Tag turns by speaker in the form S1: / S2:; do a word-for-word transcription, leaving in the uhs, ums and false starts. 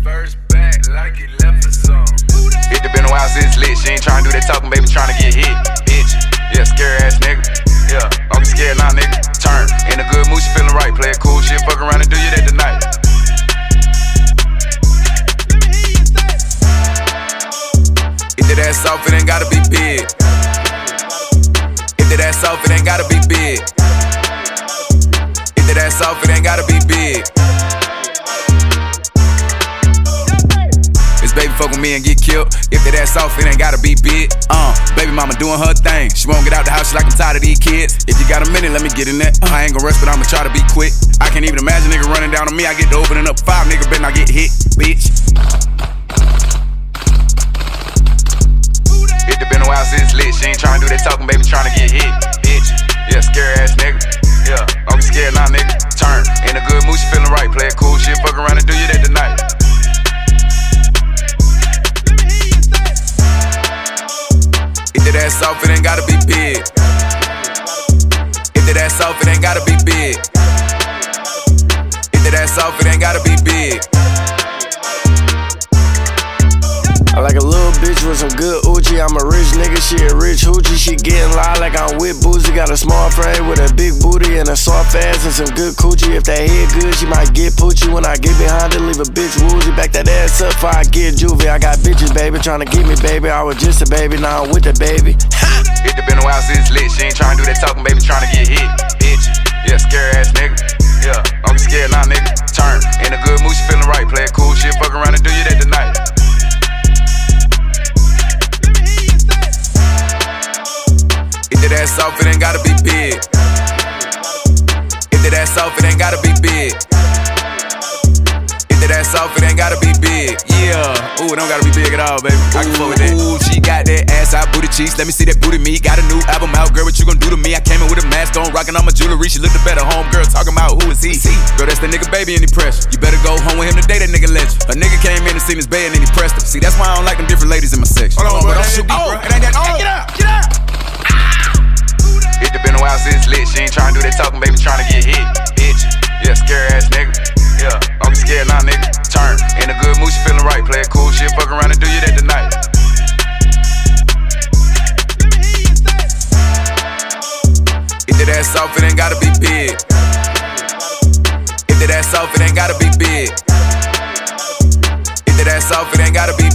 S1: Reverse back like he left for some.
S2: It been a while since lit. She ain't tryna do that talking, baby, tryna get hit. Bitch, yeah, scary ass nigga. Yeah, don't be scared now, nigga. Turn in a good mood, she feeling right. Play it cool shit, fuck around and do you that tonight. If that ass off, it ain't gotta be big. If that ass off, it ain't gotta be big. If that ass off, it ain't gotta be big. This baby fuck with me and get killed. If that ass off, it ain't gotta be big. Uh, baby mama doing her thing. She won't get out the house, she like I'm tired of these kids. If you got a minute, let me get in that. Uh, I ain't gon' rush, but I'ma try to be quick. I can't even imagine nigga running down on me. I get to opening up five, nigga better not get hit, bitch. It been a while since lit. She ain't tryna do that talking, baby, tryna get hit, bitch. Yeah, scary ass nigga. Yeah, don't be scared now, nigga. Turn in a good mood, she feeling right. Play it cool shit, fuck around and do you that tonight. If that ass off, it ain't gotta be big. If that ass off, it ain't gotta be big. If that ass off, it ain't gotta be big.
S3: I like a little bitch with some good Uchi. I'm a rich nigga, she a rich hoochie. She getting loud like I'm with Boozy. Got a small frame with a big booty and a soft ass and some good coochie. If that head good, she might get poochie. When I get behind it, leave a bitch woozy. Back that ass up before I get juvie. I got bitches, baby, tryna get me, baby. I was just a baby, now I'm with the baby.
S2: It been a while since lit. She ain't tryna do that talking, baby, tryna get hit, bitch. Yeah, scary ass nigga. Yeah, don't be scared now, nigga. Turn in a good mood, she feeling right. Play it cool shit, fuck around and do you that tonight. If that ass off, it ain't gotta be big. If that ass off, it ain't gotta be big. If that ass off, it ain't gotta be big. Yeah, ooh, it don't gotta be big at all, baby. I can fuck with that. Ooh, she got that ass out, booty cheeks. Let me see that booty meat. Got a new album out, girl. What you gon' do to me? I came in with a mask on, rocking all my jewelry. She looked a better home girl, talking about who is he? Girl, that's the nigga baby and he pressure. You better go home with him today. That nigga let you. A nigga came in and seen his bae and then he pressed him. See, that's why I don't like them different ladies in my section.
S1: Hold on, bro.
S2: Don't shoot me, bro. It ain't that.
S1: Oh, get up, get up.
S2: It been a while since lit. She ain't tryna do that talking, baby, tryna get hit, bitch. Yeah, scary ass nigga. Yeah, don't be scared now, nigga. Turn in a good mood, she feeling right. Play it cool shit, fuck around and do you that tonight. If that ass off, it ain't gotta be big. If that ass off, it ain't gotta be big. If that ass off, it ain't gotta be